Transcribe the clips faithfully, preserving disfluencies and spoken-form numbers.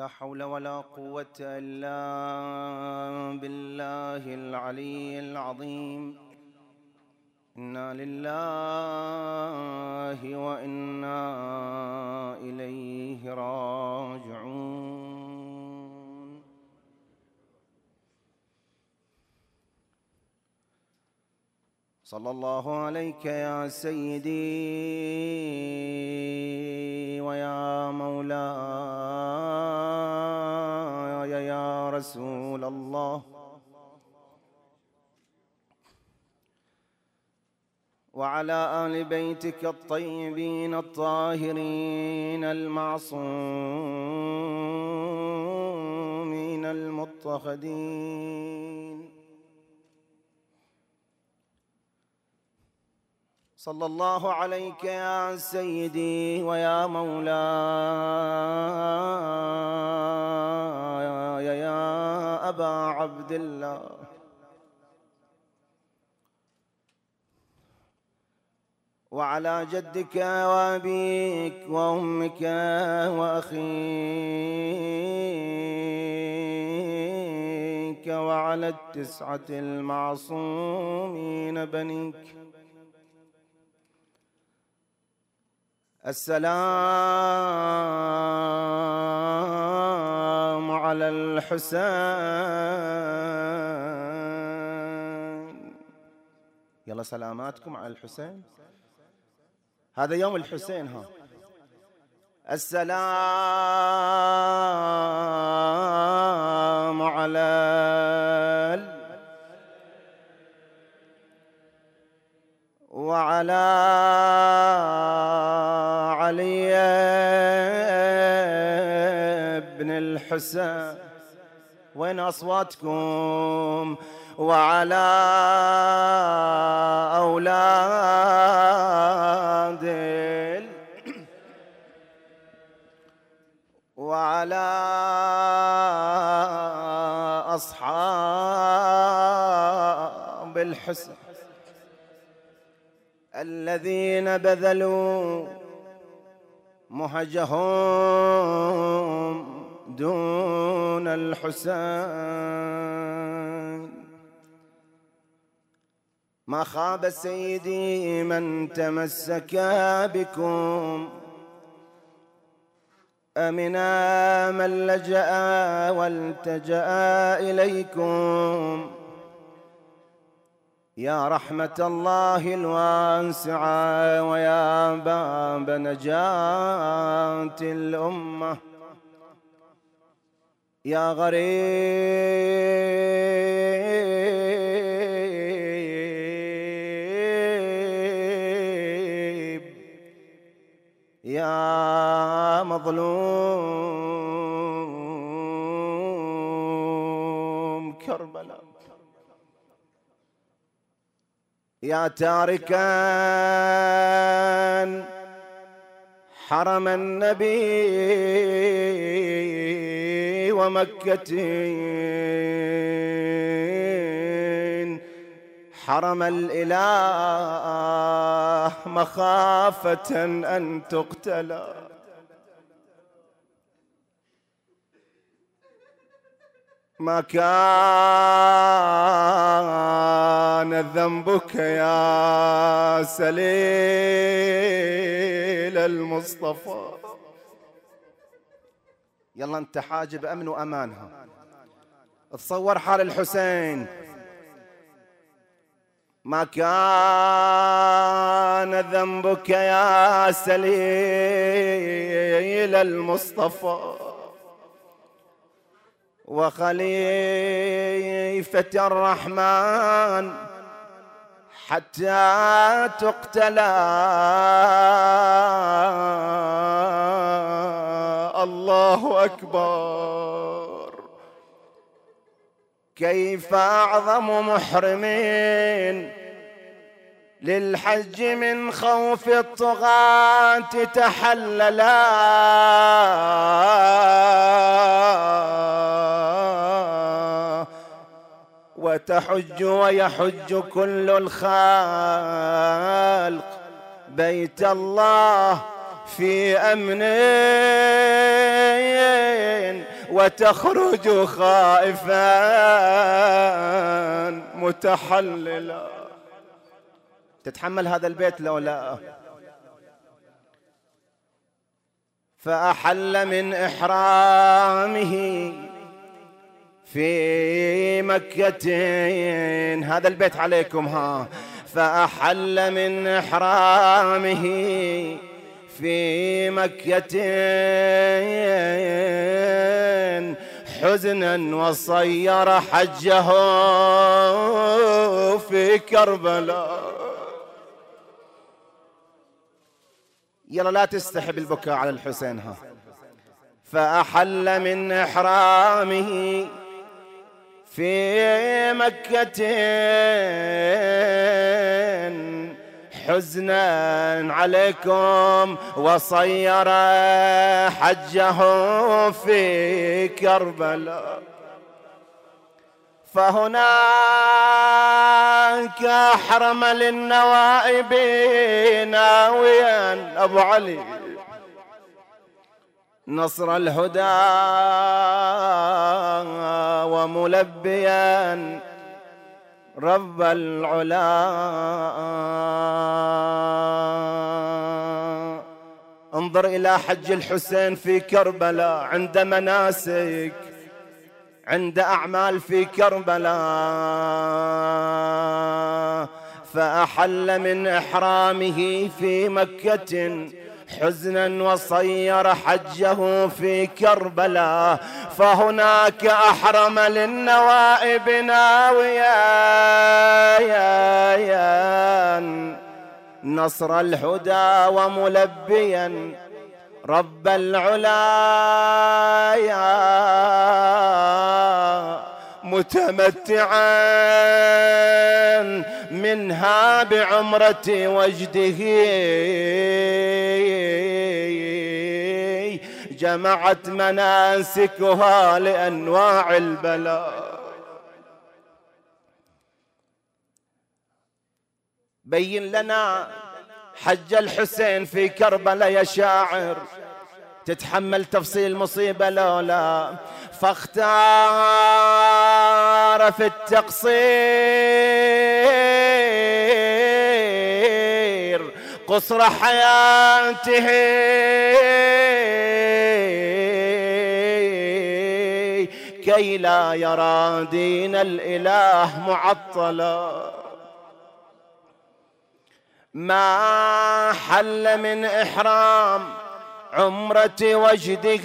لا حول ولا قوة إلا بالله العلي العظيم. إنا لله وإنا إليه راجعون. صلى الله عليك يا سيدي ويا مولاي يا رسول الله، وعلى آل بيتك الطيبين الطاهرين المعصومين المضطهدين. صلى الله عليك يا سيدي ويا مولاي يا أبا عبد الله، وعلى جدك وأبيك وأمك وأخيك وعلى التسعة المعصومين بنيك. السلام على الحسين. يلا سلاماتكم على الحسين، هذا يوم الحسين. ها السلام على وعلى علي بن الحسين. وين أصواتكم؟ وعلى أولاد وعلى أصحاب الحسين الذين بذلوا مهجهم دون الحسين. ما خاب سيدي من تمسك بكم، أمنا من لجأ والتجأ إليكم. يا رحمة الله الواسعة ويا باب نجاة الأمة، يا غريب يا مظلوم كربلاء، يا تاركا حرم النبي ومكة، حرم الإله مخافة أن تقتل. ما كان ذنبك يا سليل المصطفى. يلا انت حاجب أمن وأمانها. تصور حال الحسين. ما كان ذنبك يا سليل المصطفى وخليفة الرحمن حتى تقتل. الله أكبر. كيف أعظم محرمين للحج من خوف الطغاة تحللا، وتحج ويحج كل الخلق بيت الله في أمن وتخرج خائفا متحللا. تتحمل هذا البيت لو لا؟ فأحل من إحرامه في مكة. هذا البيت عليكم ها. فأحل من إحرامه في مكة حزنا وصير حجه في كربلاء. يلا لا تستحب البكاء على الحسين ها. فأحل من إحرامه في مكة حزنا عليكم وصير حجه في كربلاء. فهناك أحرم للنوائب ناويا أبو علي نصر الهدى وملبيا رب العلا. انظر إلى حج الحسين في كربلاء عند مناسك، عند أعمال في كربلاء. فأحل من إحرامه في مكة حزنا وصير حجه في كربلاء. فهناك أحرم للنوائب ناويا نصر الهدى وملبيا رب العلا متمتعا منها بعمرة وجده جمعت مناسكها لأنواع البلاء. بين لنا حج الحسين في كربلاء يا شاعر. تتحمل تفصيل مصيبة لولا؟ فاختار في التقصير قصر حياته كي لا يرى دين الإله معطلا. ما حل من إحرام عمرة وجده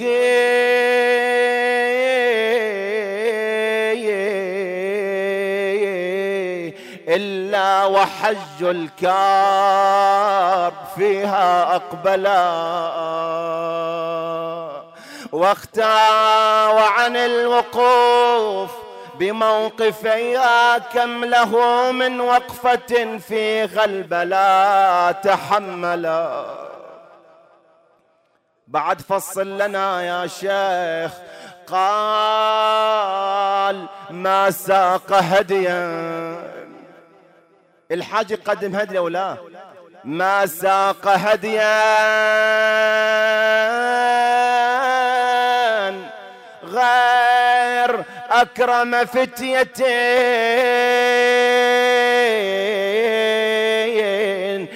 إلا وحج الكار فيها أقبلا. واختار عن الوقوف بموقفيها كم له من وقفة في غلبلا تحملا. بعد فصل لنا يا شيخ. قال ما ساق هديا. الحاج قدم هدية ولا ما ساق هديا غير أكرم فتيتين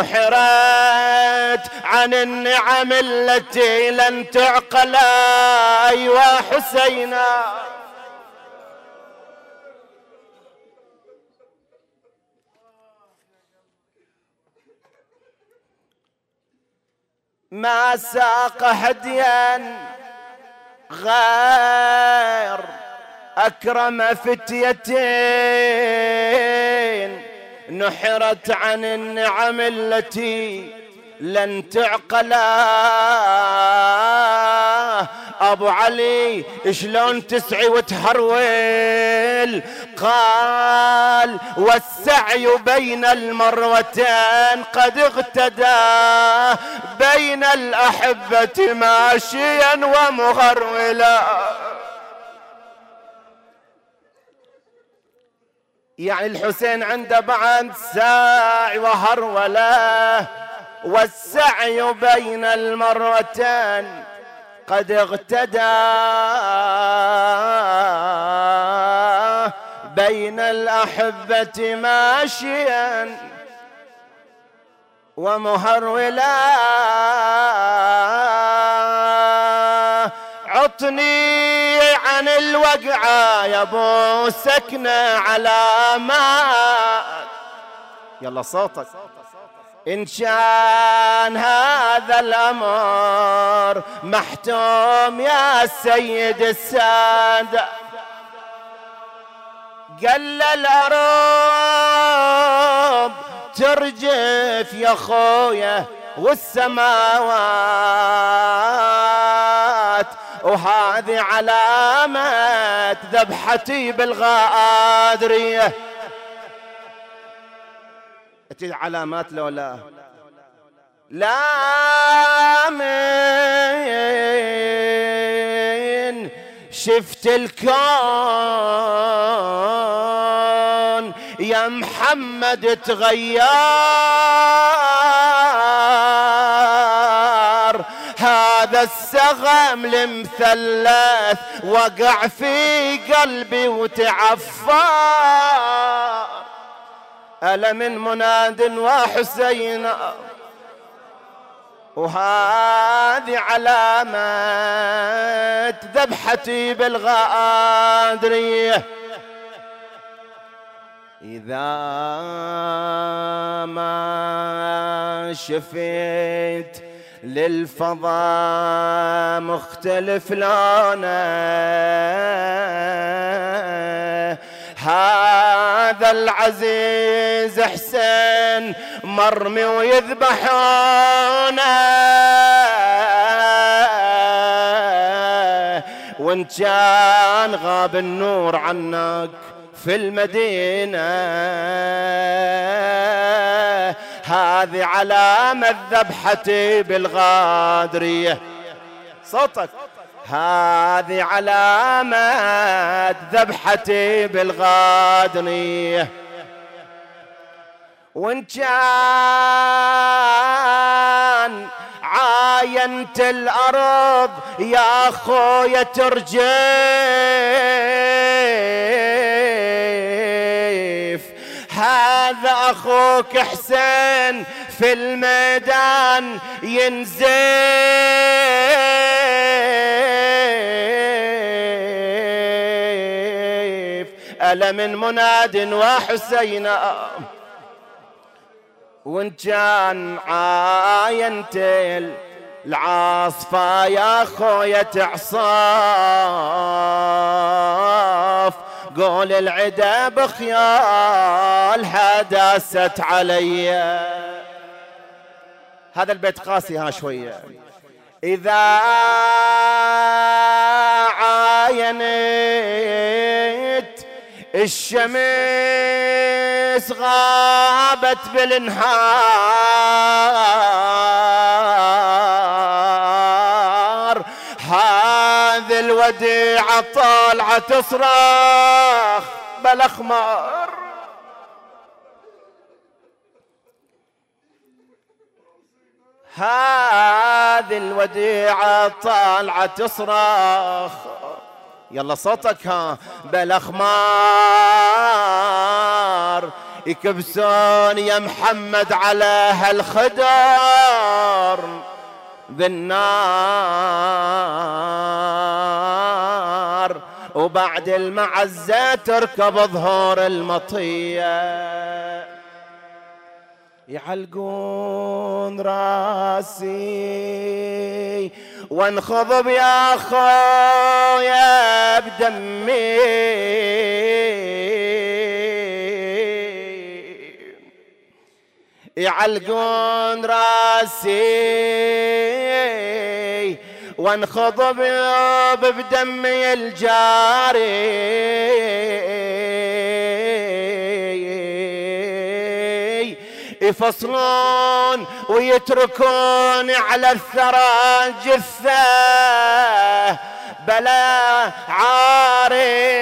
نحرت عن النعم التي لن تعقل. أيوا حسينا ما ساق هديا غير أكرم فتيتين نحرت عن النعم التي لن تعقلا. أبو علي شلون تسعي وتهرول؟ قال والسعي بين المروتين قد اغتدى بين الأحبة ماشيا ومغرولا. يعني الحسين عنده بعد ساعي وهرولة. والسعي بين المروتين قد اغتدى بين الأحبة ماشيا ومهرولا، عطني عن الوقعة يا ابو سكنة علامات. يلا صوتك. إن كان هذا الأمر محتوم يا سيد السادة، قال الأرض ترجف يا خويا والسماوات، وهذه علامة ذبحتي بالغادرية. تي علامات لو لا لا من شفت الكون يا محمد تغير، هذا السغم المثلث وقع في قلبي وتعفر، ألا من مناد وحسين، وهذه علامة ذبحتي بالغادرية. إذا ما شفت للفضاء مختلف لونه، هذا العزيز حسين مرمي ويذبحونه، وان كان غاب النور عنك في المدينة، هذه علامة ذبحتي بالغادرية. صوتك. هذه علامة ذبحتي بالغادرية. وان كان عاينت الأرض يا خويا ترجف، هذا أخوك حسين في الميدان ينزف، ألا من مناد وحسين. وان كان عاينت العاصفة يا خويا تعصاف، قول العدا بخيالها داست علي. هذا البيت قاسي ها شوية. إذا عاينت الشمس غابت بالنهار، هذه الوديعة طالعة تصرخ بالأخمار، هذه الوديعة طالعة تصرخ. يلا صوتك. ها بالأخمار يكبسون يا محمد على هالخدر بالنار، وبعد المعزة تركب ظهور المطية، يعلقون راسي وانخضب يا خويا بدمي، يعلقون راسي وانخضب بدمي الجاري، يفصلون ويتركون على الثرى جثة بلا عاري،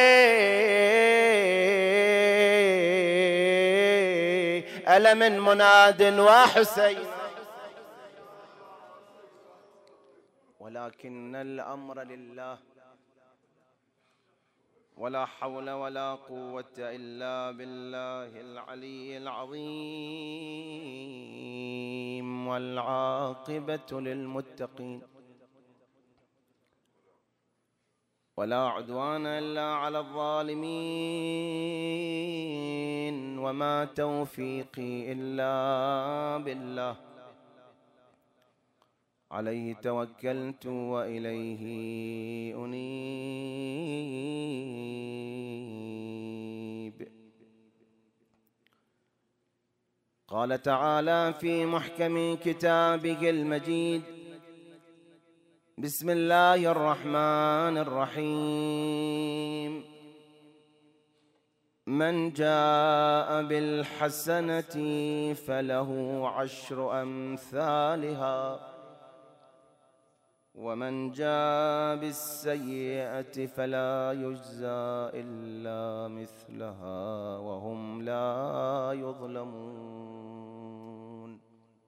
ألا من مناد وحسين. ولكن الأمر لله ولا حول ولا قوة إلا بالله العلي العظيم. والعاقبة للمتقين ولا عدوان إلا على الظالمين. وما توفيقي إلا بالله، عليه توكلت وإليه أنيب. قال تعالى في محكم كتابه المجيد: بسم الله الرحمن الرحيم. من جاء بالحسنة فله عشر أمثالها، ومن جاء بالسيئة فلا يجزى إلا مثلها وهم لا يظلمون.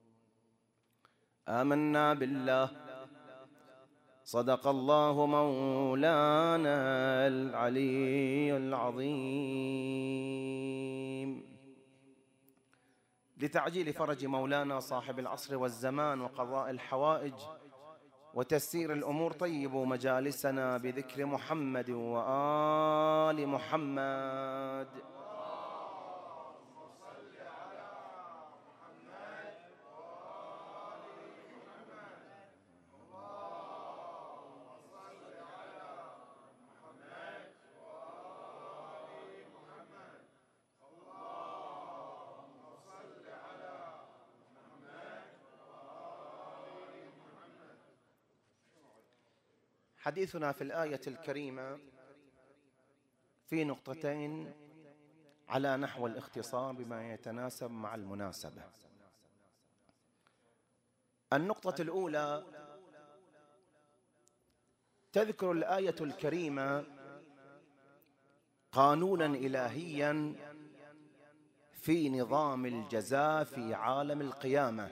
آمنا بالله، صدق الله مولانا العلي العظيم. لتعجيل فرج مولانا صاحب العصر والزمان وقضاء الحوائج وتسيير الأمور، طيبوا مجالسنا بذكر محمد وآل محمد. حديثنا في الآية الكريمة في نقطتين على نحو الاختصار بما يتناسب مع المناسبة. النقطة الأولى: تذكر الآية الكريمة قانونا إلهيا في نظام الجزاء في عالم القيامة،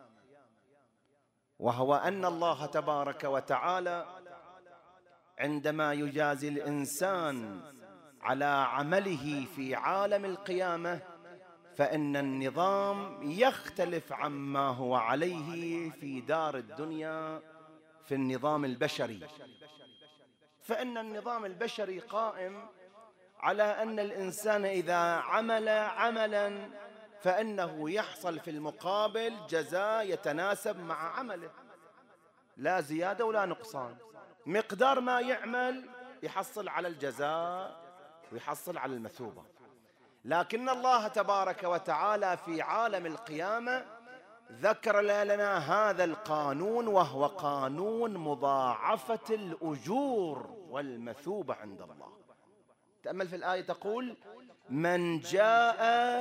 وهو أن الله تبارك وتعالى عندما يجازي الإنسان على عمله في عالم القيامة فإن النظام يختلف عما هو عليه في دار الدنيا في النظام البشري. فإن النظام البشري قائم على أن الإنسان إذا عمل عملا فإنه يحصل في المقابل جزاء يتناسب مع عمله، لا زيادة ولا نقصان. مقدار ما يعمل يحصل على الجزاء ويحصل على المثوبة. لكن الله تبارك وتعالى في عالم القيامة ذكر لنا هذا القانون، وهو قانون مضاعفة الأجور والمثوبة عند الله. تأمل في الآية تقول: من جاء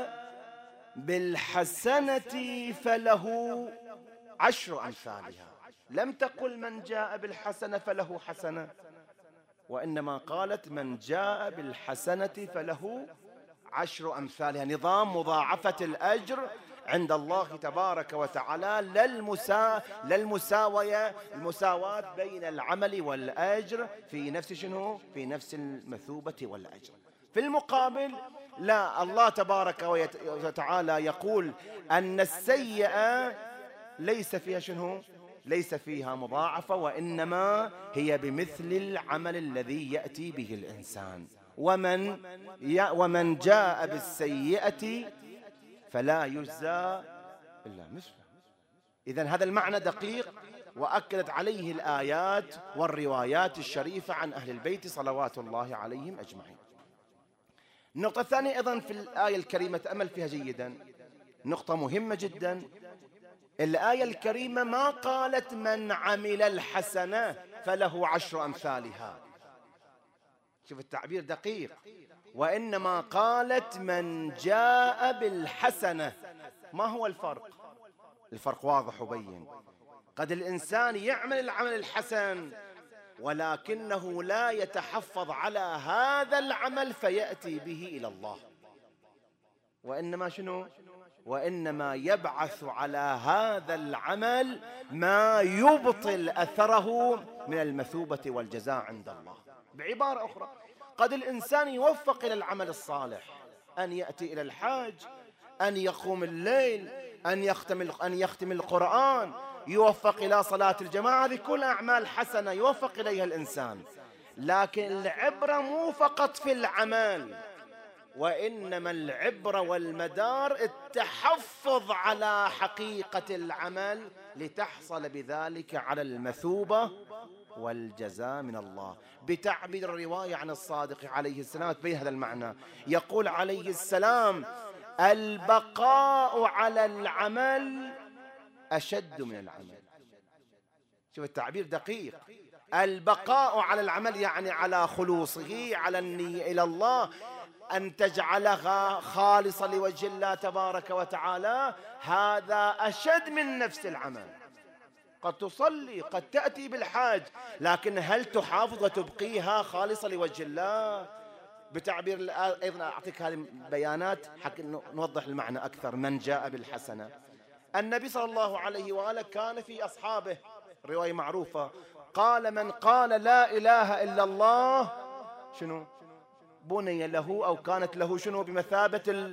بالحسنة فله عشر أمثالها. لم تقل من جاء بالحسنة فله حسنة، وإنما قالت من جاء بالحسنة فله عشر أمثالها. نظام مضاعفة الأجر عند الله تبارك وتعالى، للمسا... للمساوية المساواة بين العمل والأجر في نفس شنو؟ في نفس المثوبة والأجر. في المقابل لا، الله تبارك وتعالى يقول أن السيئة ليس فيها شنو؟ ليس فيها مضاعفة، وإنما هي بمثل العمل الذي يأتي به الإنسان. ومن ومن جاء بالسيئة فلا يجزى إلا مثله. إذن هذا المعنى دقيق، وأكدت عليه الآيات والروايات الشريفة عن أهل البيت صلوات الله عليهم أجمعين. النقطة الثانية أيضا في الآية الكريمة تأمل فيها جيدا، نقطة مهمة جدا. الآية الكريمة ما قالت من عمل الحسنة فله عشر أمثالها، شوف التعبير دقيق، وإنما قالت من جاء بالحسنة. ما هو الفرق؟ الفرق واضح وبين. قد الإنسان يعمل العمل الحسن ولكنه لا يتحفظ على هذا العمل فيأتي به إلى الله، وإنما شنو؟ وإنما يبعث على هذا العمل ما يبطل أثره من المثوبة والجزاء عند الله. بعبارة أخرى، قد الإنسان يوفق إلى العمل الصالح، أن يأتي إلى الحاج، أن يقوم الليل، أن يختم أن يختم القرآن، يوفق إلى صلاة الجماعة، هذه كل أعمال حسنة يوفق إليها الإنسان. لكن العبرة مو فقط في العمل، وإنما العبرة والمدار التحفظ على حقيقة العمل لتحصل بذلك على المثوبة والجزاء من الله. بتعبير الرواية عن الصادق عليه السلام تبين هذا المعنى. يقول عليه السلام: البقاء على العمل أشد من العمل. شوف التعبير دقيق. البقاء على العمل يعني على خلوصه، على النية إلى الله، أن تجعلها خالصة لوجه الله تبارك وتعالى، هذا أشد من نفس العمل. قد تصلي، قد تأتي بالحاج، لكن هل تحافظ وتبقيها خالصة لوجه الله؟ بتعبير أيضا أعطيك هذه بيانات حتى نوضح المعنى أكثر. من جاء بالحسنة، النبي صلى الله عليه وآله كان في أصحابه رواية معروفة قال: من قال لا إله إلا الله شنو بني له، أو كانت له شنو بمثابة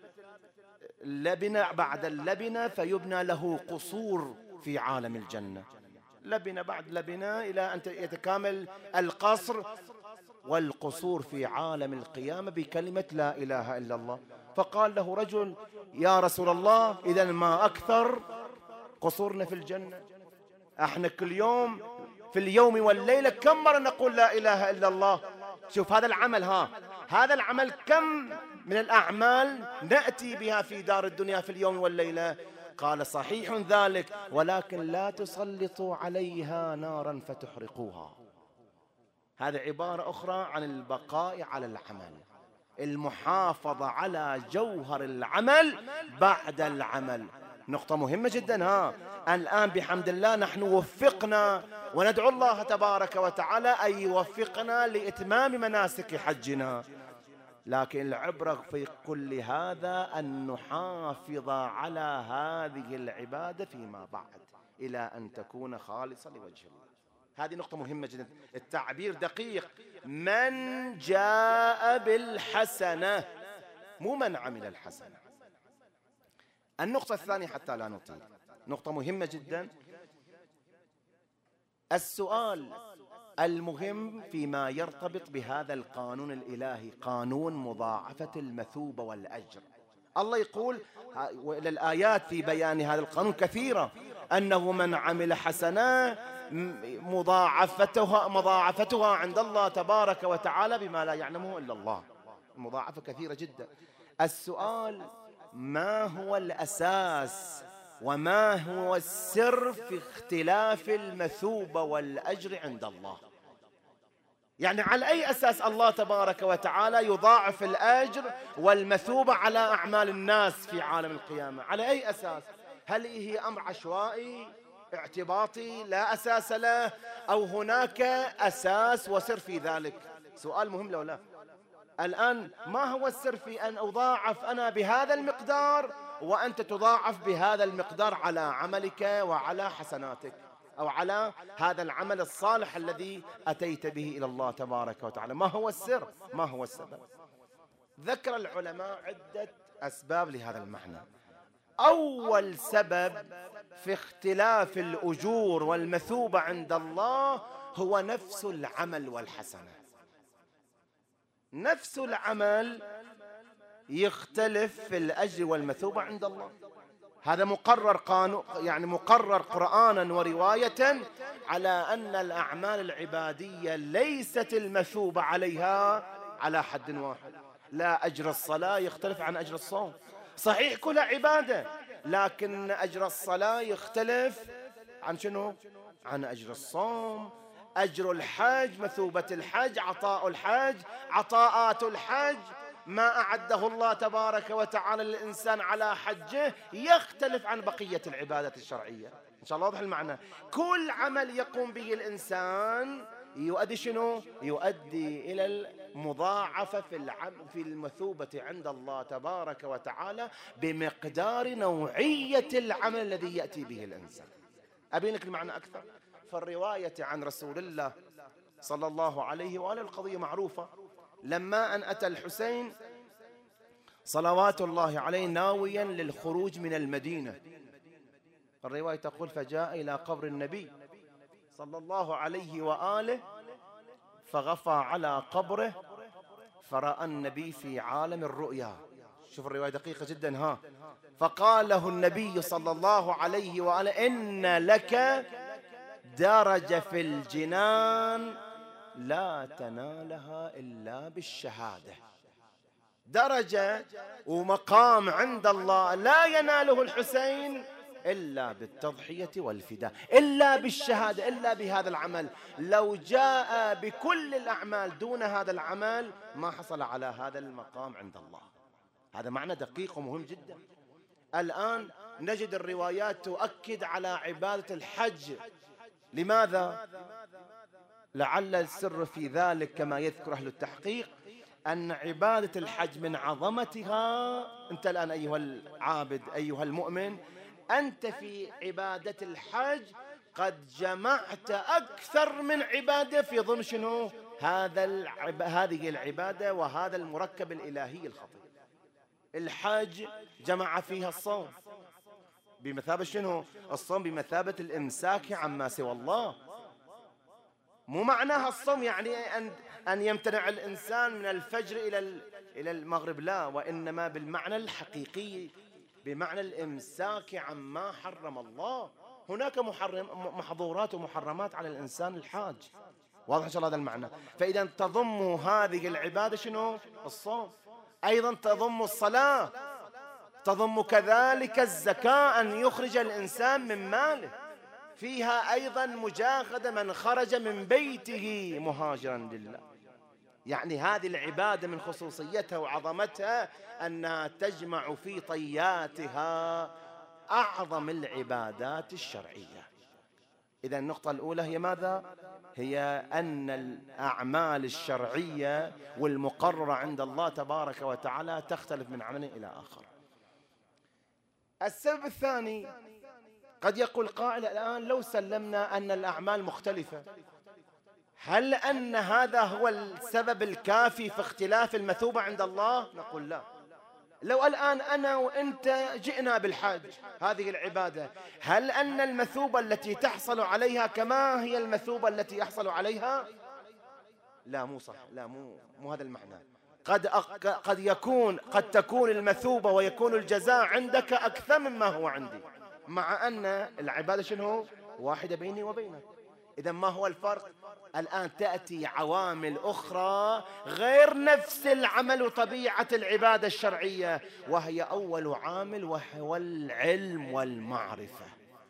اللبنة بعد اللبنة، فيبنى له قصور في عالم الجنة، لبنة بعد لبنة إلى أن يتكامل القصر والقصور في عالم القيامة بكلمة لا إله إلا الله. فقال له رجل: يا رسول الله، إذا ما أكثر قصورنا في الجنة؟ احنا كل يوم في اليوم والليلة كم مرة نقول لا إله إلا الله؟ شوف هذا العمل، ها هذا العمل كم من الأعمال نأتي بها في دار الدنيا في اليوم والليلة؟ قال: صحيح ذلك، ولكن لا تسلطوا عليها نارا فتحرقوها. هذه عبارة أخرى عن البقاء على العمل، المحافظة على جوهر العمل بعد العمل. نقطة مهمة جدا. ها الآن بحمد الله نحن وفقنا، وندعو الله تبارك وتعالى أن يوفقنا لإتمام مناسك حجنا، لكن العبرة في كل هذا أن نحافظ على هذه العبادة فيما بعد إلى أن تكون خالصة لوجه الله. هذه نقطة مهمة جدا. التعبير دقيق. من جاء بالحسنة، مو من عمل الحسنة. النقطة الثانية حتى لا نطيل، نقطة مهمة جدا. السؤال المهم فيما يرتبط بهذا القانون الإلهي، قانون مضاعفة المثوبة والأجر. الله يقول، وإلى الآيات في بيان هذا القانون كثيرة، أنه من عمل حسنة مضاعفتها مضاعفتها عند الله تبارك وتعالى بما لا يعلمه إلا الله. المضاعفة كثيرة جدا. السؤال: ما هو الأساس وما هو السر في اختلاف المثوبة والأجر عند الله؟ يعني على أي أساس الله تبارك وتعالى يضاعف الأجر والمثوبة على أعمال الناس في عالم القيامة؟ على أي أساس؟ هل هي أمر عشوائي اعتباطي لا أساس له، أو هناك أساس وسر في ذلك؟ سؤال مهم لو لا. الآن ما هو السر في أن أضاعف أنا بهذا المقدار وأنت تضاعف بهذا المقدار على عملك وعلى حسناتك، أو على هذا العمل الصالح الذي أتيت به إلى الله تبارك وتعالى؟ ما هو السر؟ ما هو السبب؟ ذكر العلماء عدة أسباب لهذا المعنى. أول سبب في اختلاف الأجور والمثوبة عند الله هو نفس العمل والحسنة. نفس العمل يختلف في الأجر والمثوبة عند الله. هذا مقرر قانون، يعني مقرر قرآنا ورواية على أن الأعمال العبادية ليست المثوبة عليها على حد واحد. لا أجر الصلاة يختلف عن أجر الصوم، صحيح كلها عبادة، لكن أجر الصلاة يختلف عن شنو؟ عن أجر الصوم. أجر الحج، مثوبة الحج، عطاء الحج، عطاءات الحج، ما أعده الله تبارك وتعالى للإنسان على حجه يختلف عن بقية العبادات الشرعية. إن شاء الله واضح المعنى. كل عمل يقوم به الإنسان يؤدي شنو؟ يؤدي إلى المضاعفة في العمل في المثوبة عند الله تبارك وتعالى بمقدار نوعية العمل الذي يأتي به الإنسان. أبين لك المعنى أكثر. فالرواية عن رسول الله صلى الله عليه وآله القضية معروفة، لما أن أتى الحسين صلوات الله عليه ناويا للخروج من المدينة، الرواية تقول فجاء إلى قبر النبي صلى الله عليه وآله فغفى على قبره فرأى النبي في عالم الرؤيا. شوف الرواية دقيقة جدا ها. فقال له النبي صلى الله عليه وآله إن لك درجة في الجنان لا تنالها إلا بالشهادة، درجة ومقام عند الله لا يناله الحسين إلا بالتضحية والفداء، إلا بالشهادة، إلا بهذا العمل. لو جاء بكل الأعمال دون هذا العمل ما حصل على هذا المقام عند الله. هذا معنى دقيق ومهم جدا. الآن نجد الروايات تؤكد على عبادة الحج. لماذا؟ لعل السر في ذلك كما يذكر أهل التحقيق أن عبادة الحج من عظمتها، أنت الآن أيها العابد أيها المؤمن، أنت في عبادة الحج قد جمعت أكثر من عبادة في ضمن شنو؟ هذا العب... هذه العبادة وهذا المركب الإلهي الخطير. الحج جمع فيها الصوم بمثابة شنو؟ الصوم بمثابة الإمساك عما سوى الله. مو معناها الصوم يعني أن أن يمتنع الإنسان من الفجر إلى إلى المغرب، لا، وإنما بالمعنى الحقيقي بمعنى الإمساك عما حرم الله. هناك محرم محظورات ومحرمات على الإنسان الحاج، واضح إن شاء الله هذا المعنى. فإذا تضم هذه العبادة شنو؟ الصوم. أيضا تضم الصلاة، تضم كذلك الزكاة، أن يخرج الإنسان من ماله. فيها أيضا مجاهدة من خرج من بيته مهاجرا لله. يعني هذه العبادة من خصوصيتها وعظمتها أنها تجمع في طياتها أعظم العبادات الشرعية. إذا النقطة الأولى هي ماذا؟ هي أن الأعمال الشرعية والمقررة عند الله تبارك وتعالى تختلف من عمل إلى آخر. السبب الثاني، قد يقول قائل الآن لو سلمنا أن الأعمال مختلفة، هل أن هذا هو السبب الكافي في اختلاف المثوبة عند الله؟ نقول لا. لو الآن أنا وأنت جئنا بالحج هذه العبادة، هل أن المثوبة التي تحصل عليها كما هي المثوبة التي يحصل عليها؟ لا، مو صح، لا، مو مو هذا المعنى. قد أق... قد يكون قد تكون المثوبة ويكون الجزاء عندك أكثر مما هو عندي، مع أن العبادة شنو؟ واحدة بيني وبينك. إذا ما هو الفرق؟ الآن تأتي عوامل أخرى غير نفس العمل وطبيعة العبادة الشرعية، وهي أول عامل وهو العلم والمعرفة.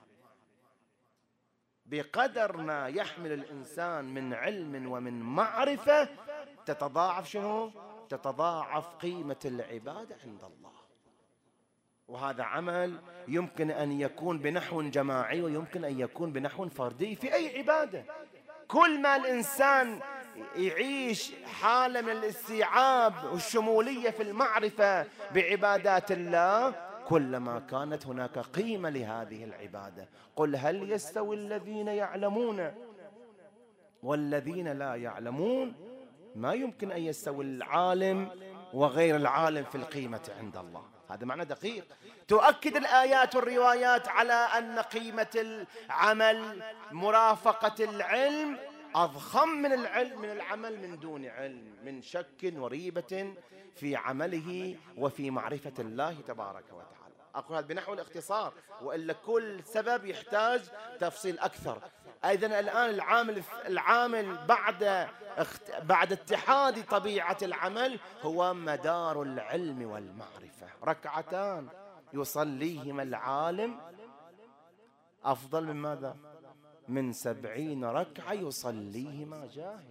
بقدر ما يحمل الإنسان من علم ومن معرفة تتضاعف شنو؟ تتضاعف قيمة العبادة عند الله. وهذا عمل يمكن أن يكون بنحو جماعي ويمكن أن يكون بنحو فردي في أي عبادة. كل ما الإنسان يعيش حالة من الاستيعاب والشمولية في المعرفة بعبادات الله كلما كانت هناك قيمة لهذه العبادة. قل هل يستوي الذين يعلمون والذين لا يعلمون؟ ما يمكن أن يستوي العالم وغير العالم في القيمة عند الله. هذا معنى دقيق. تؤكد الآيات والروايات على أن قيمة العمل مرافقة العلم أضخم من العلم من العمل من دون علم، من شك وريبة في عمله وفي معرفة الله تبارك وتعالى. أقول هذا بنحو الاختصار، وإلا كل سبب يحتاج تفصيل أكثر. أيضا الآن العامل العامل بعد بعد اتحاد طبيعة العمل هو مدار العلم والمعرفة. ركعتان يصليهما العالم أفضل من ماذا؟ من سبعين ركعة يصليهما جاهل،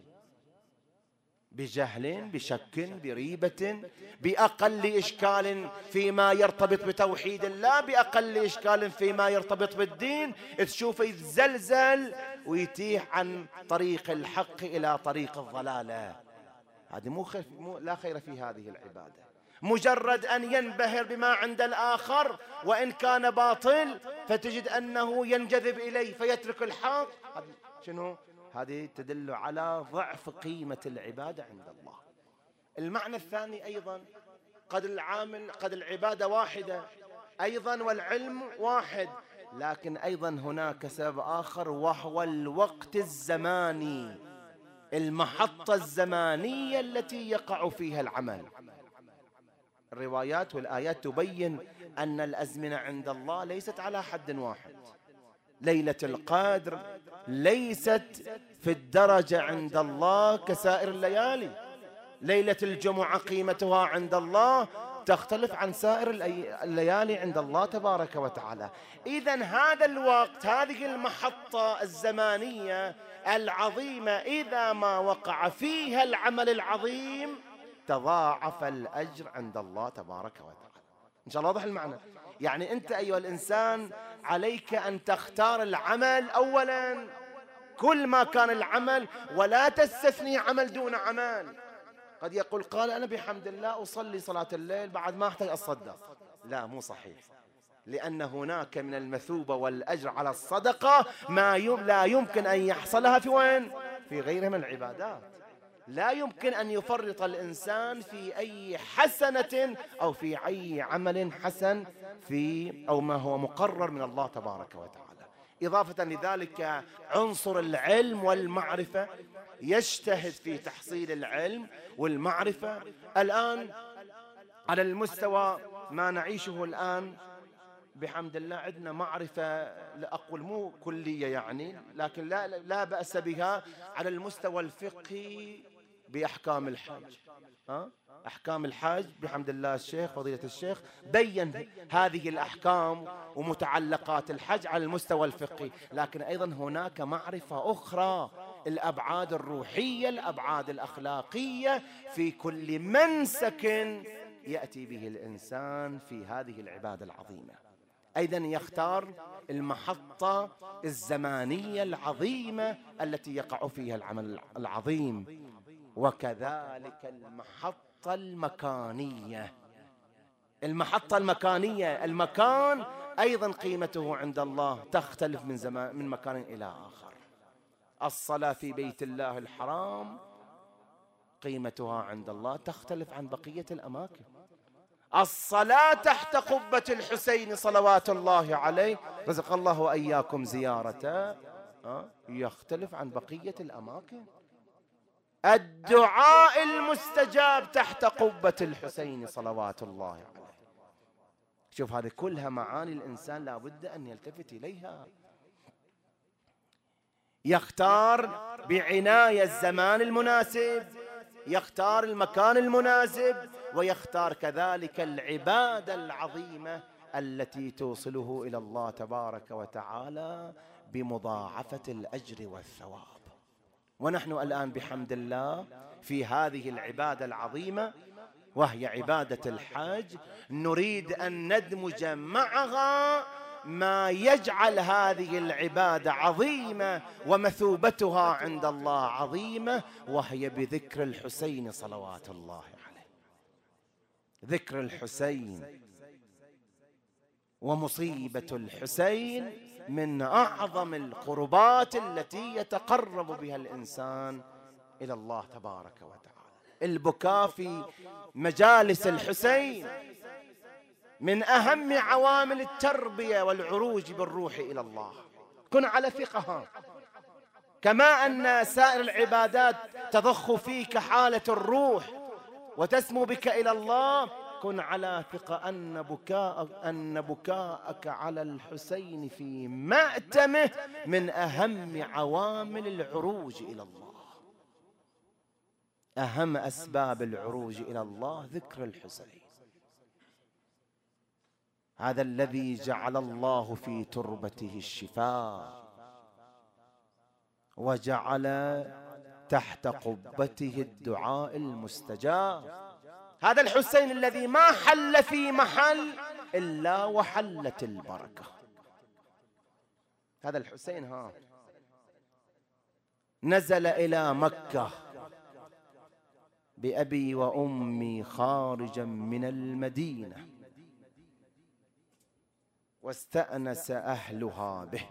بجهل، بشك، بريبة، بأقل إشكال فيما يرتبط بتوحيد الله، بأقل إشكال فيما يرتبط بالدين، تشوفه يتزلزل ويتيح عن طريق الحق إلى طريق الضلالة. هذه مو خير، مو لا خير في هذه العبادة. مجرد أن ينبهر بما عند الآخر وإن كان باطل فتجد أنه ينجذب إليه فيترك الحق. شنو؟ هذه تدل على ضعف قيمة العبادة عند الله. المعنى الثاني أيضا قد العامل قد العبادة واحدة أيضا والعلم واحد، لكن أيضا هناك سبب آخر وهو الوقت الزماني، المحطة الزمانية التي يقع فيها العمل. الروايات والآيات تبين أن الأزمنة عند الله ليست على حد واحد. ليلة القدر ليست في الدرجة عند الله كسائر الليالي. ليلة الجمعة قيمتها عند الله تختلف عن سائر الليالي عند الله تبارك وتعالى. إذن هذا الوقت، هذه المحطة الزمانية العظيمة، إذا ما وقع فيها العمل العظيم تضاعف الأجر عند الله تبارك وتعالى. إن شاء الله واضح المعنى. يعني أنت أيها الإنسان عليك أن تختار العمل أولا، كل ما كان العمل، ولا تستثني عمل دون عمل. قد يقول قال أنا بحمد الله أصلي صلاة الليل بعد ما أحتاج أصدق. لا، مو صحيح، لأن هناك من المثوبة والأجر على الصدقة ما لا يمكن أن يحصلها في وين؟ في غيرها من العبادات. لا يمكن أن يفرط الإنسان في أي حسنة أو في أي عمل حسن في أو ما هو مقرر من الله تبارك وتعالى. إضافة لذلك عنصر العلم والمعرفة، يجتهد في تحصيل العلم والمعرفة. الآن على المستوى ما نعيشه الآن بحمد الله عندنا معرفة، لا أقول مو كلية يعني، لكن لا, لا بأس بها على المستوى الفقهي بأحكام الحج. ها؟ أحكام الحج بحمد الله الشيخ فضيلة الشيخ بيّن هذه الأحكام ومتعلقات الحج على المستوى الفقهي، لكن أيضا هناك معرفة أخرى، الأبعاد الروحية، الأبعاد الأخلاقية في كل منسك يأتي به الإنسان في هذه العبادة العظيمة. أيضا يختار المحطة الزمانية العظيمة التي يقع فيها العمل العظيم، وكذلك المحطة المكانية. المحطة المكانية، المكان أيضا قيمته عند الله تختلف من زمان من مكان إلى آخر. الصلاة في بيت الله الحرام قيمتها عند الله تختلف عن بقية الأماكن. الصلاة تحت قبة الحسين صلوات الله عليه رزق الله وإياكم زيارته يختلف عن بقية الأماكن. الدعاء المستجاب تحت قبة الحسين صلوات الله عليه. شوف، هذه كلها معاني الإنسان لا بد أن يلتفت إليها. يختار بعناية الزمان المناسب، يختار المكان المناسب، ويختار كذلك العبادة العظيمة التي توصله إلى الله تبارك وتعالى بمضاعفة الأجر والثواب. ونحن الآن بحمد الله في هذه العبادة العظيمة وهي عبادة الحج، نريد أن ندمج معها ما يجعل هذه العبادة عظيمة ومثوبتها عند الله عظيمة، وهي بذكر الحسين صلوات الله عليه. ذكر الحسين ومصيبة الحسين من أعظم القربات التي يتقرب بها الإنسان إلى الله تبارك وتعالى. البكاء في مجالس الحسين من أهم عوامل التربية والعروج بالروح إلى الله. كن على ثقة، كما أن سائر العبادات تضخ فيك حالة الروح وتسمو بك إلى الله، كن على ثقة أن بكاءك, أن بكاءك على الحسين في مأتمه من أهم عوامل العروج إلى الله. أهم أسباب العروج إلى الله ذكر الحسين، هذا الذي جعل الله في تربته الشفاء وجعل تحت قبته الدعاء المستجاب. هذا الحسين الذي ما حل في محل إلا وحلت البركة. هذا الحسين ها نزل إلى مكة بأبي وأمي خارجا من المدينة، واستأنس أهلها به.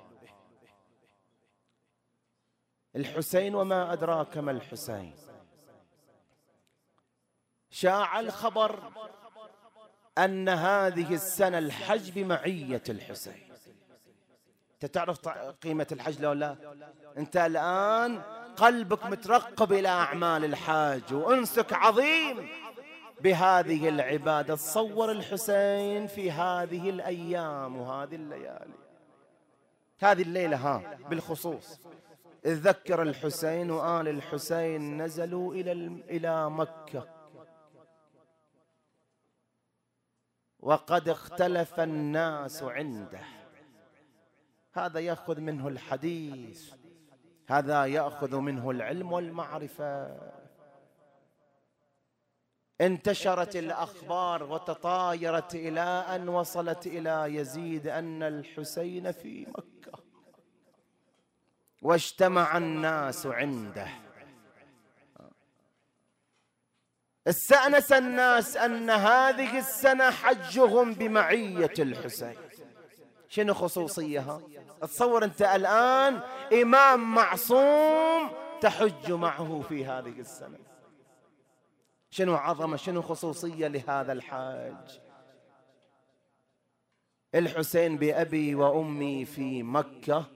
الحسين وما أدراك ما الحسين، شاع الخبر أن هذه السنة الحج بمعية الحسين. أنت تعرف قيمة الحج لو لا؟ أنت الآن قلبك مترقب إلى أعمال الحاج وأنسك عظيم بهذه العبادة. تصور الحسين في هذه الأيام وهذه الليالي. هذه الليلة ها بالخصوص اتذكر الحسين وآل الحسين نزلوا إلى إلى مكة، وقد اختلف الناس عنده. هذا يأخذ منه الحديث، هذا يأخذ منه العلم والمعرفة. انتشرت الأخبار وتطايرت إلى أن وصلت إلى يزيد أن الحسين في مكة، واجتمع الناس عنده. استأنس الناس أن هذه السنة حجهم بمعية الحسين. شنو خصوصيها؟ تصور أنت الآن إمام معصوم تحج معه في هذه السنة. شنو عظمة، شنو خصوصية لهذا الحاج؟ الحسين بأبي وأمي في مكة،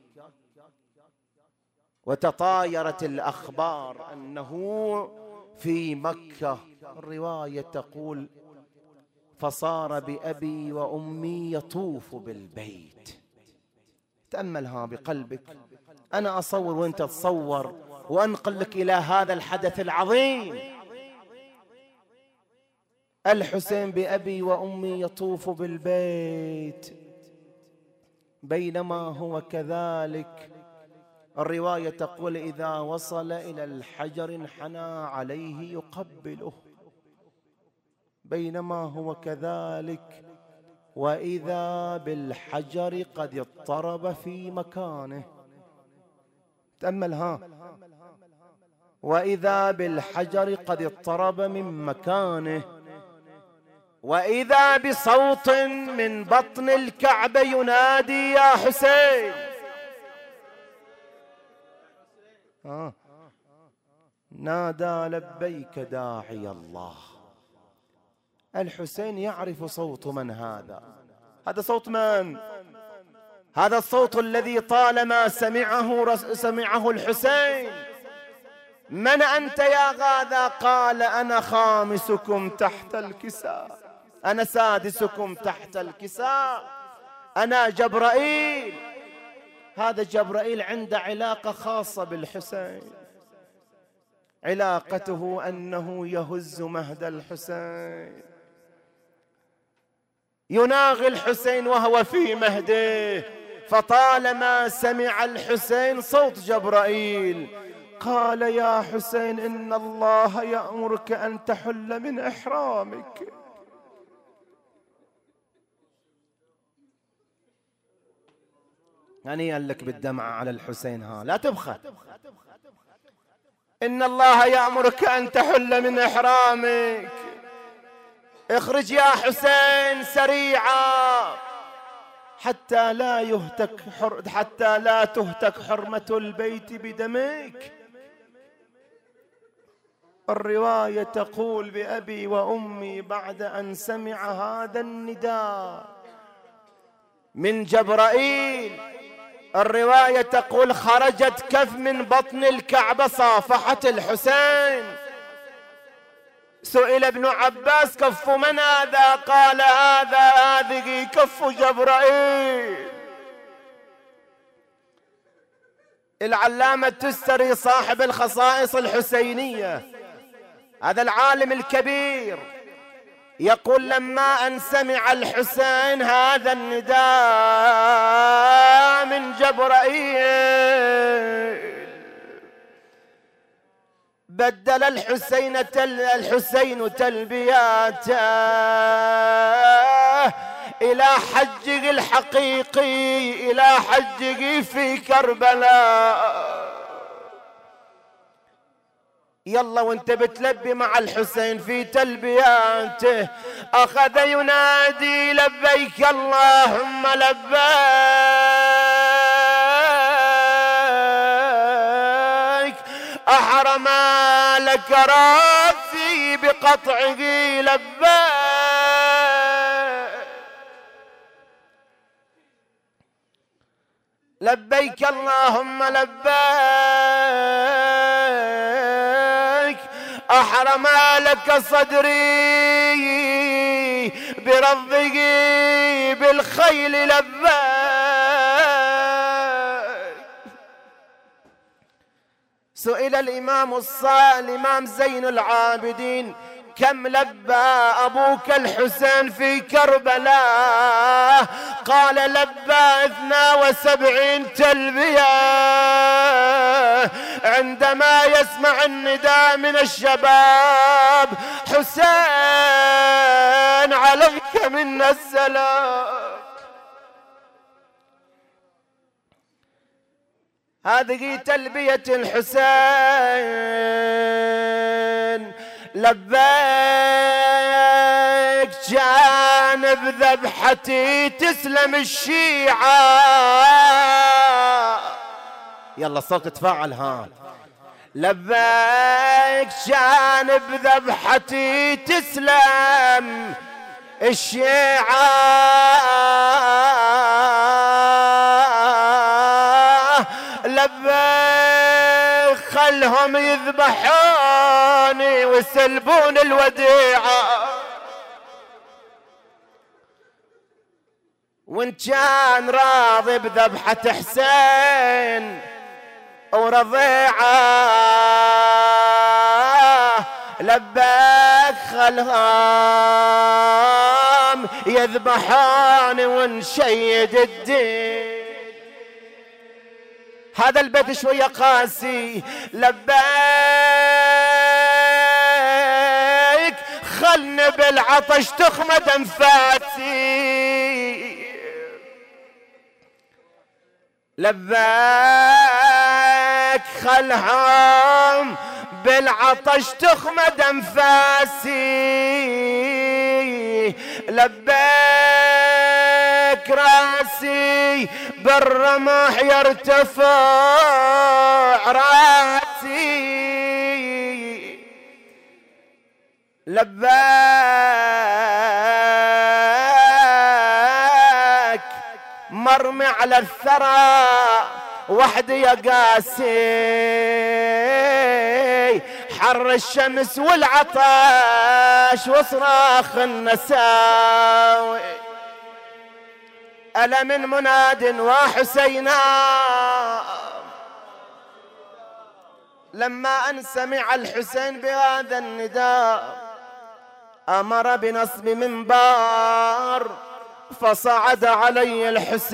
وتطايرت الأخبار أنه في مكة. الرواية تقول فصار بأبي وأمي يطوف بالبيت. تأملها بقلبك. أنا أصور وأنت تصور وأنقل لك إلى هذا الحدث العظيم. الحسين بأبي وأمي يطوف بالبيت، بينما هو كذلك الرواية تقول إذا وصل إلى الحجر انحنى عليه يقبله، بينما هو كذلك وإذا بالحجر قد اضطرب في مكانه. تأمل ها، وإذا بالحجر قد اضطرب من مكانه، وإذا بصوت من بطن الكعبة ينادي يا حسين. آه. نادى لبيك داعي الله. الحسين يعرف صوت من هذا. هذا صوت من؟ هذا الصوت الذي طالما سمعه سمعه الحسين. من أنت يا غاذا؟ قال أنا خامسكم تحت الكساء، أنا سادسكم تحت الكساء، أنا جبرائيل. هذا جبرائيل عنده علاقة خاصة بالحسين، علاقته أنه يهز مهد الحسين، يناغي الحسين وهو في مهده. فطالما سمع الحسين صوت جبرائيل قال يا حسين إن الله يأمرك أن تحل من إحرامك. هنيئا لك بالدمعة على الحسين، ها لا تبخل. إن الله يأمرك أن تحل من إحرامك، اخرج يا حسين سريعا حتى لا يهتك حر حتى لا تهتك حرمة البيت بدمك. الرواية تقول بأبي وأمي بعد أن سمع هذا النداء من جبرائيل، الرواية تقول خرجت كف من بطن الكعبة صافحت الحسين. سئل ابن عباس كف من هذا؟ قال هذا هذه كف جبرائيل. العلامة التستري صاحب الخصائص الحسينية، هذا العالم الكبير، يقول لما أن سمع الحسين هذا النداء من جبرائيل بدل الحسين تل الحسين تلبياته إلى حجه الحقيقي، إلى حجه في كربلاء. يلا وانت بتلبي مع الحسين في تلبياته أخذ ينادي لبيك اللهم لبيك، أحرم لك راسي بقطعه لبيك لبيك اللهم لبيك، أحرم لك صدري برضه بالخيل لبيك. سئل الإمام الصالح الإمام زين العابدين كم لبى أبوك الحسين في كربلاء؟ قال لبى اثنا وسبعين تلبية عندما يسمع النداء من الشباب حسين عليك منا السلام. هذه تلبية الحسين لبيك جانب ذبحتي تسلم الشيعة. يلا الصوت تفاعل ها. لبيك جانب ذبحتي تسلم الشيعة، لبيك خلهم يذبحوني ويسلبون الوديعة، وان كان راضي بذبحة حسين ورضيعة لبيك خلهم يذبحوني ونشيد الدين. هذا البيت شوية قاسي. لبيك خلني بالعطش تخمد انفاسي، لبيك خلهم بالعطش تخمد انفاسي، لبيك راسي بالرمح يرتفع راسي، لبيك مرمي على الثرى وحدي يا قاسي، حر الشمس والعطش وصراخ النساوي، ألا من مناد وحسينا. لما أن سمع الحسين بهذا النداء أمر بنصب منبر فصعد علي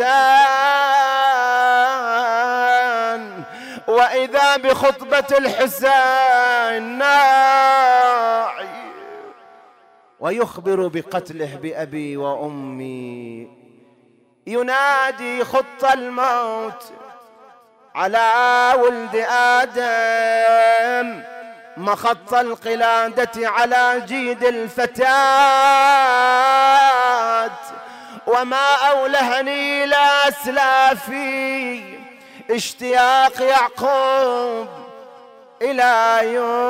الحسين، وإذا بخطبة الحسين ناعي ويخبر بقتله بأبي وأمي، ينادي خط الموت على ولد آدم مخط القلادة على جيد الفتاة، وما أولهني لا أسلافي اشتياق يعقوب إلى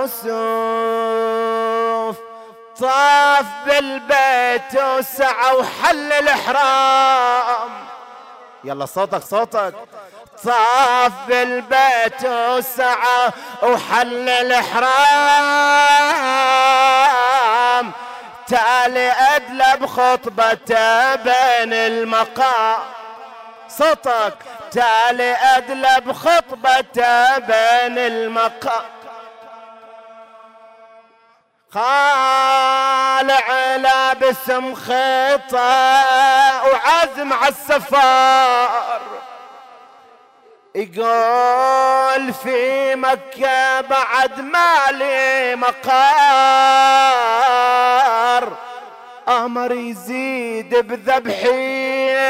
يوسف، طاف بالبيت وسعى وحل الإحرام. يلا صوتك صوتك. طاف بالبيت وسعى وحل الإحرام، تالي أدلى بخطبته بين المقام. صوتك. تالي أدلى بخطبته بين المقام، خالع لابس مخيطة وعزم على السفر، يقول في مكة بعد مالي مقار، أمر يزيد بذبحي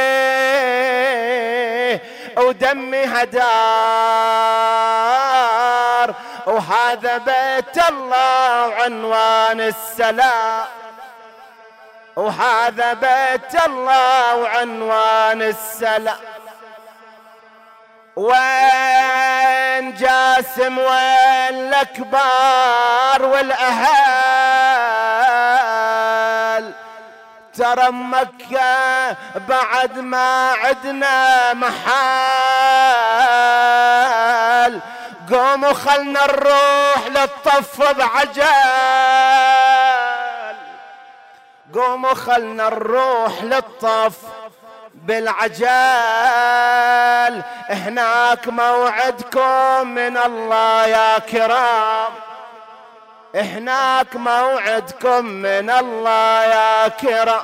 ودمي هدار، وهذا بيت الله وعنوان السلام، وهذا بيت الله وعنوان السلام. وين جاسم وين الأكبار والأهل ترى مكة بعد ما عدنا محال، قوموا خلنا نروح للطف بعجال، قوموا خلنا نروح للطف بالعجال، هناك موعدكم من الله يا كرام، هناك موعدكم من الله يا كرام.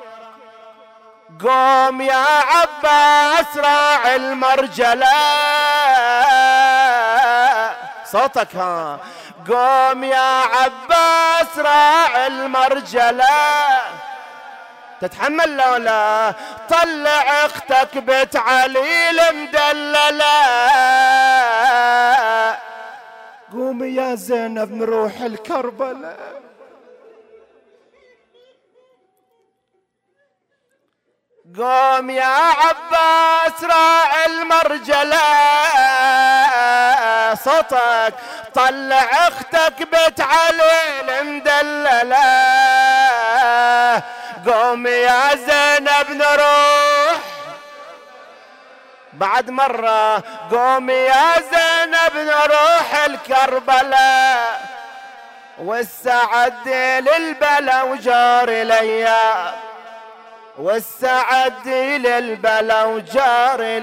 قوم يا عباس راعي المرجلة، صوتك ها، قوم يا عباس راعي المرجلة، تتحمل لو لا؟ طلع اختك بنت علي المدللة، قومي يا زينب نروح الكربلاء. قوم يا عباس راعي المرجلة، صوتك، طلع اختك بنت علي المدللة، قوم يا زينب نروح بعد مرة، قوم يا زينب نروح الكربلاء، والسعد للبلا وجار الايام، والسعد للبلا وجار.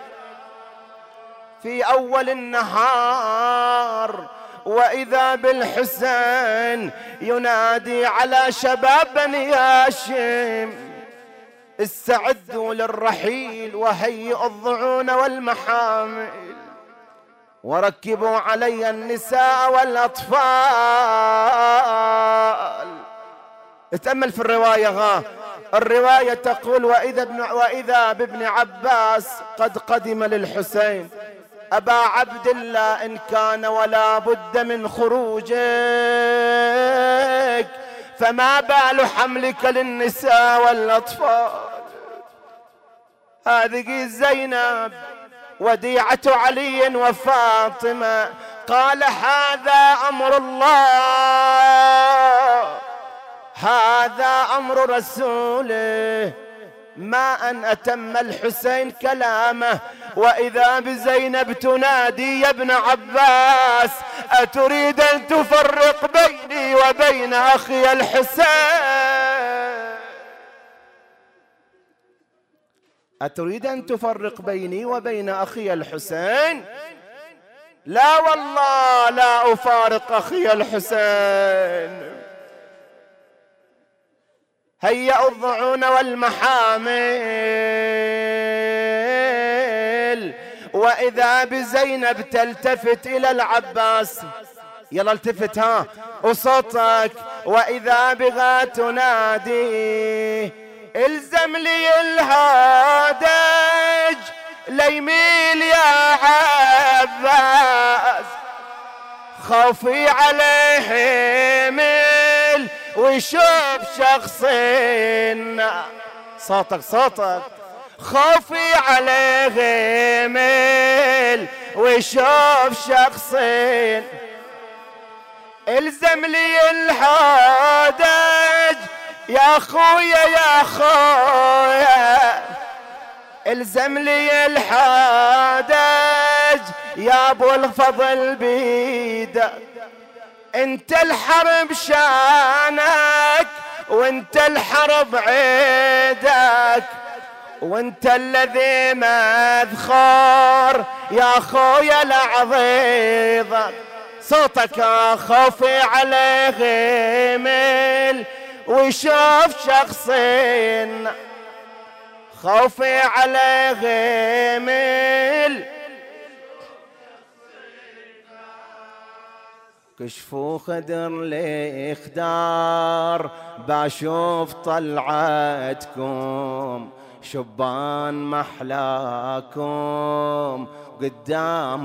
في اول النهار واذا بالحسين ينادي على شباب بني هاشم، استعدوا للرحيل وهيئوا الضعون والمحامل، وركبوا علي النساء والأطفال. اتأمل في الرواية ها، الرواية تقول وإذا, ابن وإذا بابن عباس قد قدم للحسين، أبا عبد الله إن كان ولا بد من خروجك فما بال حملك للنساء والأطفال. هذه زينب وديعة علي وفاطمة، قال هذا أمر الله، هذا أمر رسوله، ما أن أتم الحسين كلامه وإذا بزينب تنادي يا ابن عباس أتريد أن تفرق بيني وبين أخي الحسين؟ أتريد أن تفرق بيني وبين أخي الحسين؟ لا والله لا أفارق أخي الحسين. هيئوا الضعون والمحامل، وإذا بزينب تلتفت إلى العباس، يلا التفت ها وصوتك، وإذا بها تنادي الزم لي الهادج ليميل يا عباس، خوفي عليه ميل ويشوف شخصنا، صوتك صوتك، خوفي عليه ميل ويشوف شخصين، الزم لي الهادج يا اخويا يا اخويا، الزم لي الحادج يا ابو الفضل بيدك، انت الحرب شانك وانت الحرب عيدك، وانت الذي مذخور يا اخويا لعظيظك، صوتك خوفي عليه ميل ويشوف شخصين، خوفي عليه ميل كشفوا خدر الاخدار باشوف طلعتكم، شبان محلاكم قدام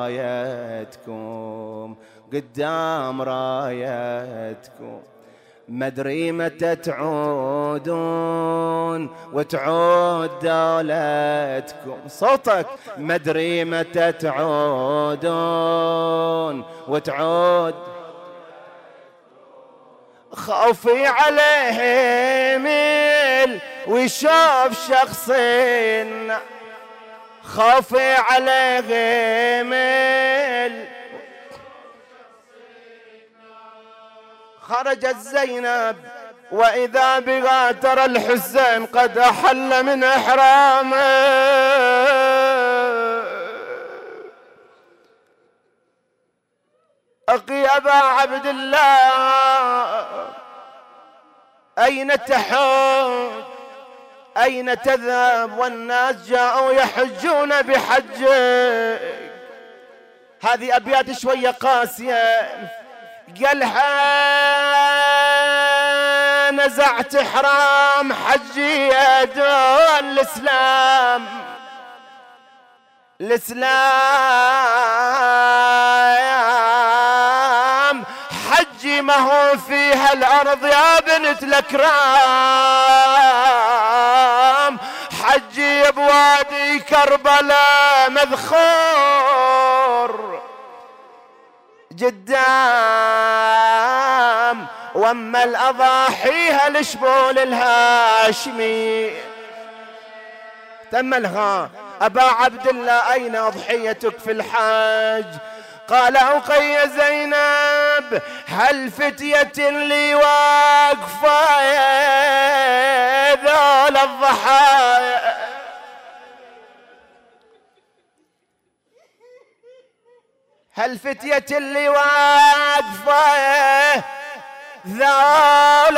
رايتكم، قدام رايتكم، مدري متى تعودون وتعود دولتكم، صوتك، مدري متى تعودون وتعود، خوفي عليه ميل ويشوف شخصين، خوفي عليه ميل. خرجت زينب وإذا بها ترى الحسين قد أحل من إحرامه. أخي أبا عبد الله أين تحج؟ أين تذهب والناس جاءوا يحجون بحجك؟ هذه أبيات شوية قاسية. قالها نزعت إحرام حجي دون الإسلام، الإسلام حجي ما هو فيها الأرض يا بنت الأكرام، حجي بوادي كربلاء مذخور قدام، واما الاضاحيها الشبول الهاشمي. تملها ابا عبد الله اين اضحيتك في الحج؟ قال اخي زينب هل فتية اللي واقفة ذول الضحايا، هل فتية اللي واقفة ذول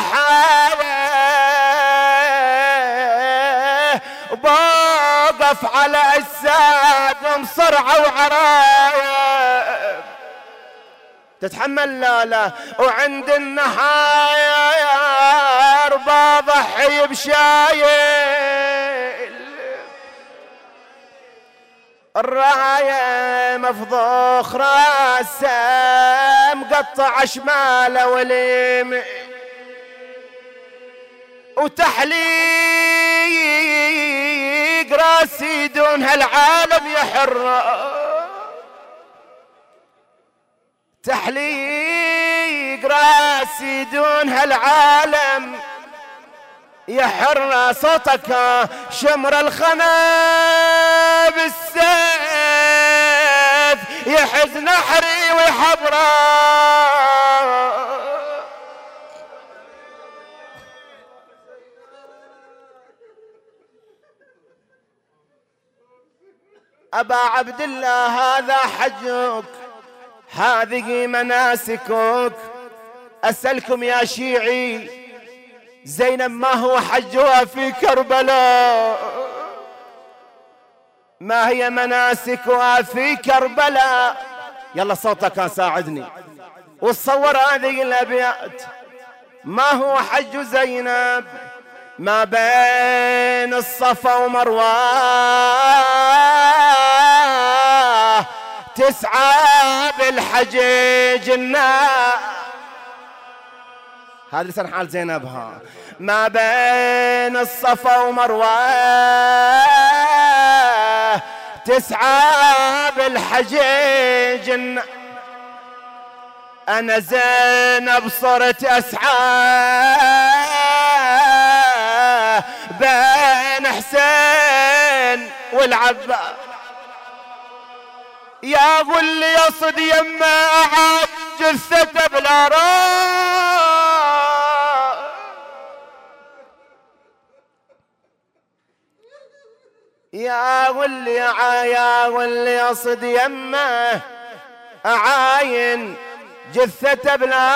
الضحايا، بوقف على أجساد مصرعة وعرايا تتحمل لا لا، وعند النهاية بضحي بشايل الراية مفضوخ راسه مقطع شماله واليمين، وتحليق راسي دون هالعالم يحر، تحليق راسي دون هالعالم يحر. صوتك شمر الخنا بالسيف يحز نحري ويحبره، أبا عبد الله هذا حجك هذه مناسكك. أسألكم يا شيعي زينب ما هو حجها في كربلاء؟ ما هي مناسكها في كربلاء؟ يلا صوتك ساعدني وتصور هذه الأبيات. ما هو حج زينب؟ ما بين الصفا ومرواه تسعى بالحجيج النار. هذا لسان حال زينبها. ما بين الصفا ومرواه تسعى بالحجيج النار. أنا زينب صرت أسعى بين حسين والعباس، يا واللي يصد يما عاد جثته بلا راس، يا واللي يا واللي يصد يما أعاين جثته بلا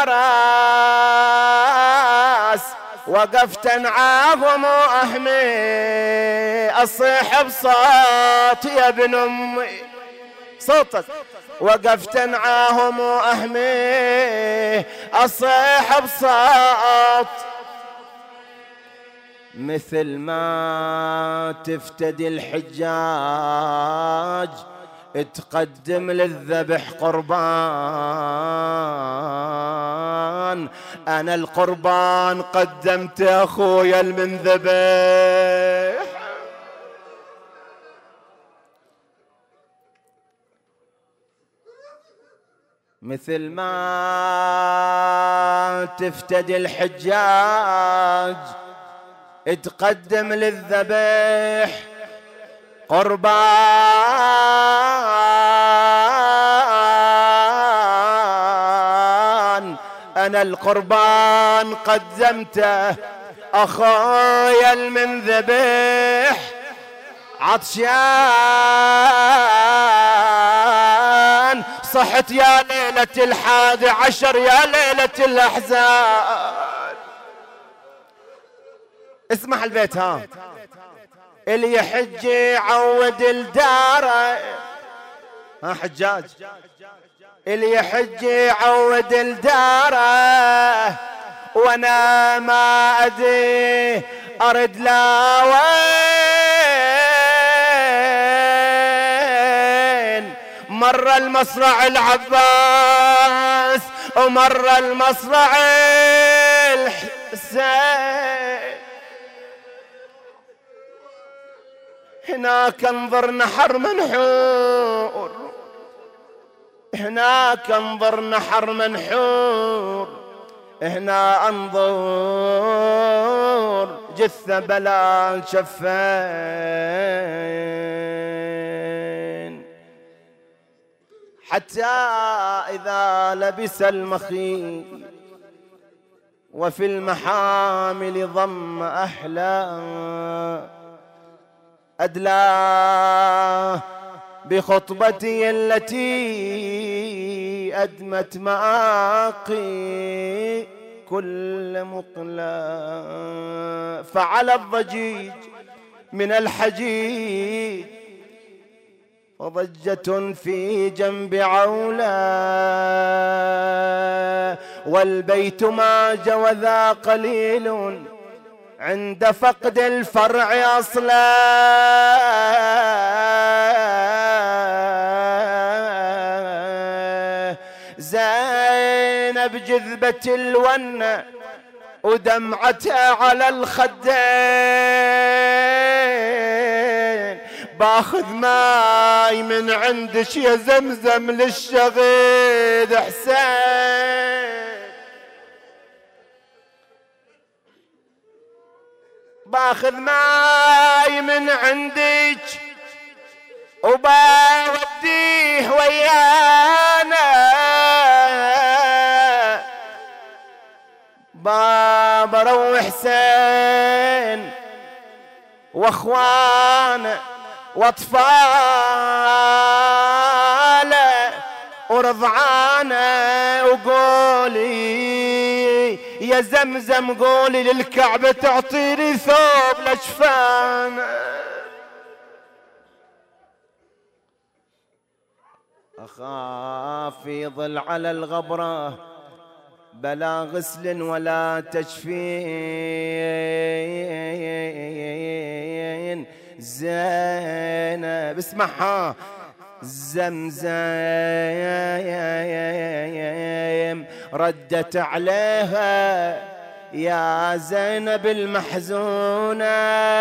راس. وقفت انعاهم واحمي اصيح بصوت يا ابن امي، صوتك. وقفت انعاهم واحمي اصيح بصوت، مثل ما تفتدي الحجاج تقدم للذبح قربان. أنا القربان قدمت أخويا المنذبح. مثل ما تفتدي الحجاج تقدم للذبح قربان، أنا القربان قدمته أخويا المنذبح عطشان، صحت يا ليلة الحادي عشر يا ليلة الأحزان. اسمع البيت ها، اللي يحج يعود الدار، ها حجاج، اللي يحج يعود الدار، وانا ما ادري ارد لا وين، مر المصرع العباس ومر المصرع الحسين، هناك انظر نحر منحور، هناك انظر نحر منحور، هنا انظر جثة بلا شفين، حتى إذا لبس المخيط وفي المحامل ضم أحلى، أدلى بخطبتي التي أدمت مآقي كل مقلى، فعلى الضجيج من الحجيج وضجة في جنب عولى، والبيت ما جوذا قليل عند فقد الفرع أصلا، زينب جذبة الونة ودمعتها على الخدين، باخذ ماي من عندش يا زمزم للشغيد حسين، باخذ ماي من عندك وبوديه ويانا، بابا روح حسين واخوانه واطفاله ورضعانه، وقولي يا زمزم قولي للكعبة تعطيني ثوب لجفانه، أخاف يظل على الغبرة بلا غسل ولا تجفين، زينب اسمعها، زمزم ردت عليها يا زينب المحزونة،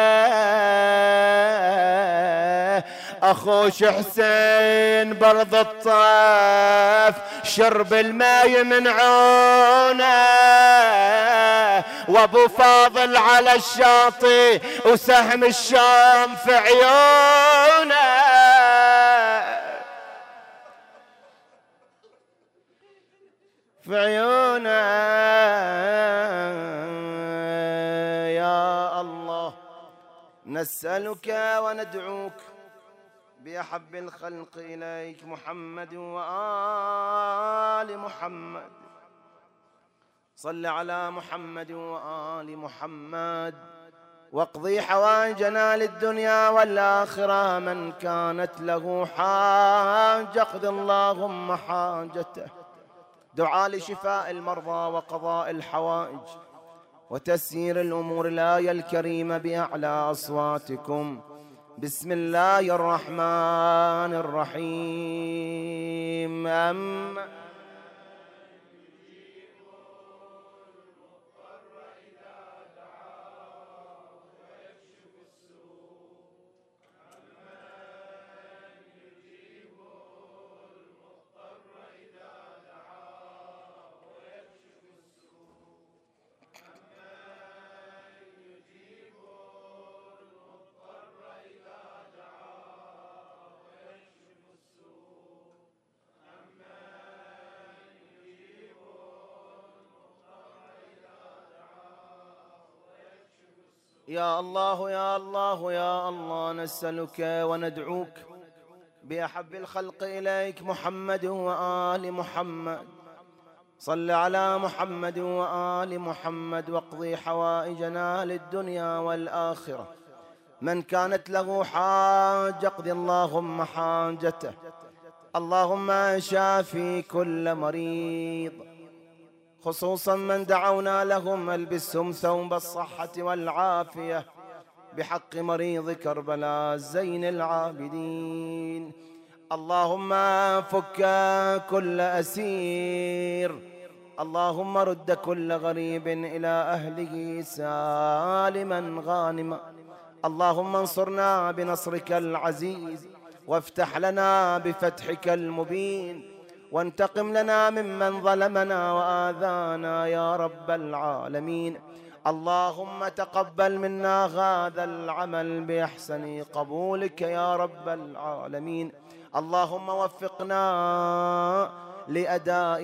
أخوش حسين برض الطاف شرب الماي من عونه، وابو فاضل على الشاطئ وسهم الشام في عيونه، في عيونه يا الله. نسألك وندعوك بأحب الخلق إليك محمد وآل محمد، صل على محمد وآل محمد، واقضي حوائجنا للدنيا والآخرة، من كانت له حاجة اقض اللهم حاجته. دعاء لشفاء المرضى وقضاء الحوائج وتسيير الأمور. الآية الكريمة بأعلى أصواتكم. بسم الله الرحمن الرحيم. أم يا الله يا الله يا الله نسألك وندعوك بأحب الخلق إليك محمد وآل محمد، صل على محمد وآل محمد واقضي حوائجنا للدنيا والآخرة. من كانت له حاجة اقضي اللهم حاجته، اللهم شافي كل مريض، خصوصا من دعونا لهم البسهم ثوب الصحة والعافية بحق مريض كربلاء زين العابدين. اللهم فك كل أسير، اللهم رد كل غريب إلى أهله سالما غانما. اللهم انصرنا بنصرك العزيز، وافتح لنا بفتحك المبين، وانتقم لنا ممن ظلمنا وآذانا يا رب العالمين. اللهم تقبل منا هذا العمل بأحسن قبولك يا رب العالمين. اللهم وفقنا لأداء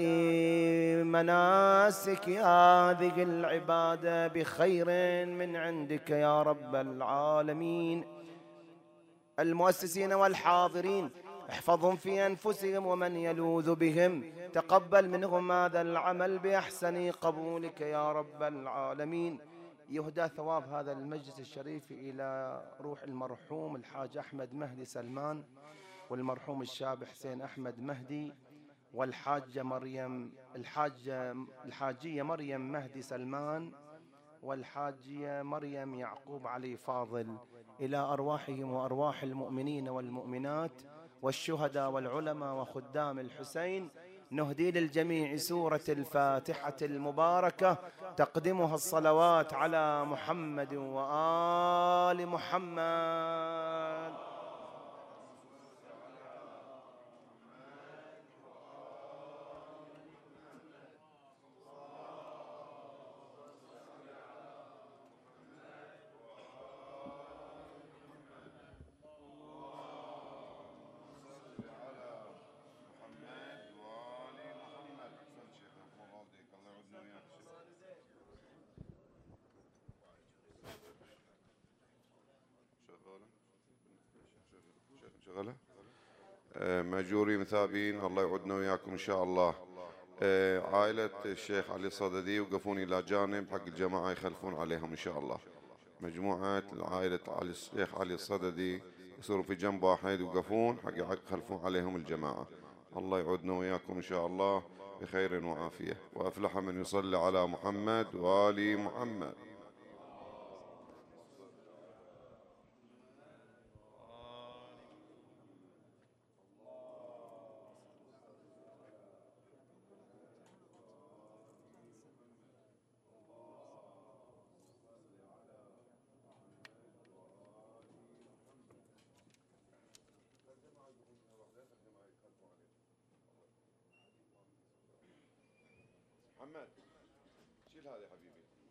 مناسك هذه العبادة بخير من عندك يا رب العالمين. المؤسسين والحاضرين احفظهم في أنفسهم ومن يلوذ بهم، تقبل منهم هذا العمل بأحسن قبولك يا رب العالمين. يهدى ثواب هذا المجلس الشريف إلى روح المرحوم الحاج أحمد مهدي سلمان، والمرحوم الشاب حسين أحمد مهدي، والحاجة مريم الحاجة الحاجية مريم مهدي سلمان، والحاجية مريم يعقوب علي فاضل، إلى أرواحهم وأرواح المؤمنين والمؤمنات والشهداء والعلماء وخدام الحسين. نهدي للجميع سورة الفاتحة المباركة تقدمها الصلوات على محمد وآل محمد. شغلة مأجورين مثابين، الله يعودنا وياكم إن شاء الله. عائلة الشيخ علي الصددي وقفون إلى جانب حق الجماعة يخلفون عليهم إن شاء الله. مجموعة عائلة علي الشيخ علي الصددي يصيروا في جنب واحد وقفون حق يخلفون عليهم الجماعة. الله يعودنا وياكم إن شاء الله بخير وعافية. وأفلح من يصلي على محمد وآل محمد. محمد شيل هذا يا حبيبي.